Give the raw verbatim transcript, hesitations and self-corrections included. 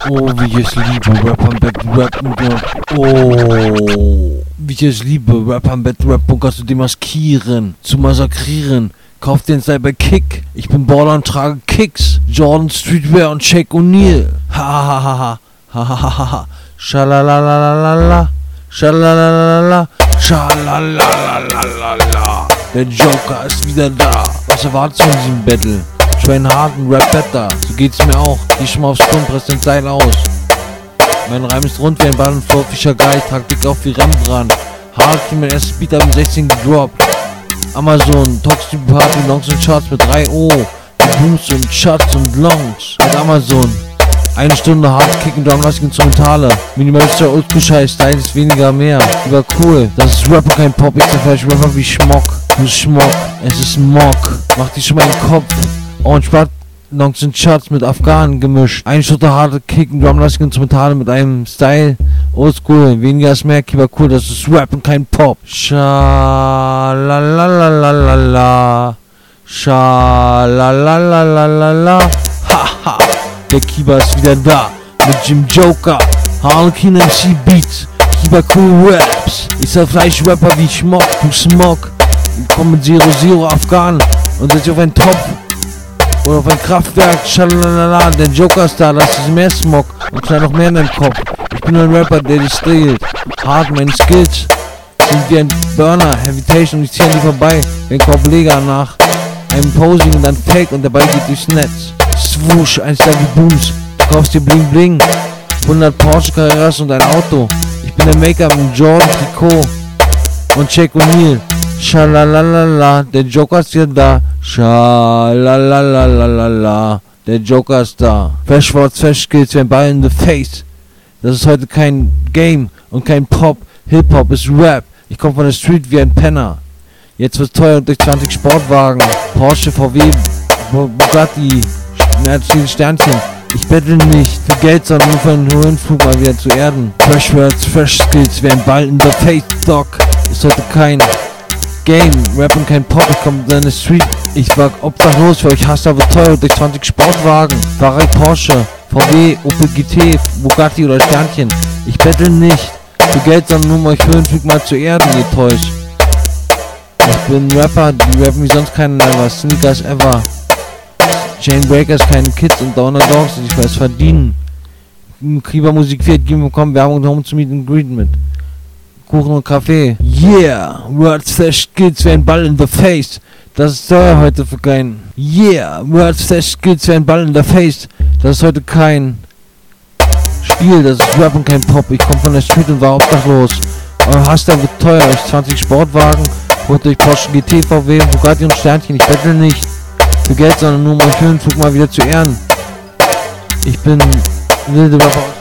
Oh, wie ich es liebe, Rap am Bett, Rap und Rap. Oh, wie ich es liebe, Rap am Bett, Rap Bunker zu demaskieren, zu massakrieren. Kauf den Cyber Kick. Ich bin Baller und trage Kicks. Jordan Streetwear und Shake O'Neal. Ha ha ha ha ha ha ha ha. Schalalalala. Schalalalala. Schalalalala. Der Joker ist wieder da. Was erwartest du von diesem Battle? Train hard und rap better. So geht's mir auch. Geh schon mal aufs Turm, press den Seil aus. Mein Reim ist rund wie ein Ball und Flow Fischer Geist. Trag dick auf wie Rembrandt. Hard für mein erstes Beat ab im sechzehn gedroppt. Amazon, Toxic Party, Longs und Charts mit drei O. Booms und Charts und Longs mit Amazon. Eine Stunde Hardkick und Drumlasting Instrumentale. Minimalistischer Oldschool-Scheiß, Style ist weniger mehr. Lieber cool, das ist Rap und kein Pop. Ich zerfleisch Rapper wie Schmock. Du Schmock, es ist Mock. Mach dich schon mal in den Kopf. Orange Blood, Longs und Charts mit Afghanen gemischt. Eine Stunde Hardkick und Drumlasting Instrumentale mit einem Style. Oldschool, weniger ist mehr, lieber cool, das ist Rap und kein Pop. Scha-la-la-la-la-la-la. Scha-la-la-la-la-la-la. Haha, der Kiba ist wieder da. Mit Jim Joker, Harlequin M C Beats, Kiba Cool Raps. Ich zerfleisch Rapper wie Schmock, du Smog. Ich komm mit Zero Zero Afghan und setz auf einen Topf. Oder auf ein Kraftwerk, schalalala, der Joker ist da, das ist mehr Smog und knall noch mehr in deinem Kopf. Ich bin ein Rapper, der dich stiehlt. Hard, meine Skills sind wie ein Burner, Habitation und ich zieh an die vorbei, wie ein Korbleger nach einem Posing und dann Fake und der Ball geht durchs Netz. Swoosh, eins der Booms, du kaufst dir Bling Bling, hundert Porsche Carreras und ein Auto. Ich bin der Maker mit Jordan Trikot und Shake O'Neal. Schalalalala, der Joker ist hier da. Schalalalala, der Joker ist da. Fresh Words, Fresh Skills, wie ein Ball in the Face. Das ist heute kein Game und kein Pop. Hip-Hop ist Rap. Ich komme von der Street wie ein Penner. Jetzt wird's teuer und durch zwanzig Sportwagen. Porsche, V W, Bugatti, mehr als viele Sternchen. Ich bettel nicht für Geld, sondern nur für einen Höhenflug mal wieder zu Erden. Fresh Words, Fresh Skills, wie ein Ball in the Face, Doc. Ist heute kein Game, Rap und kein Pop, ich komm in deine Street. Ich war obdachlos, für euch Hustler wird teuer durch zwanzig Sportwagen. Ferrari, Porsche, V W, Opel G T, Bugatti oder Sternchen. Ich bettel nicht für Geld, sondern nur um euch Höhenflug mal zu Erden, ihr Täusch. Ich bin ein Rapper, die rappen wie sonst keiner ever. Sneakers ever. Chainbreakers, keine Kids und Downer Dogs, die ich weiß verdienen. Kiba Musik vier, geben bekommen Werbung und Home zu Meet and Greet mit Kuchen und Kaffee. Yeah, Words Flash Skills wie ein Ball in the Face. Das ist teuer heute für keinen. Yeah, Words Flash Skills wie ein Ball in the Face. Das ist heute kein Spiel, das ist Rap und kein Pop. Ich komm von der Street und war obdachlos. Euer Hustler wird teuer, euch zwanzig Sportwagen, holt euch Porsche G T, V W, Bugatti und Sternchen. Ich bettel nicht für Geld, sondern nur um euch Höhenflug mal wieder zu ehren. Ich bin wilde Rapper.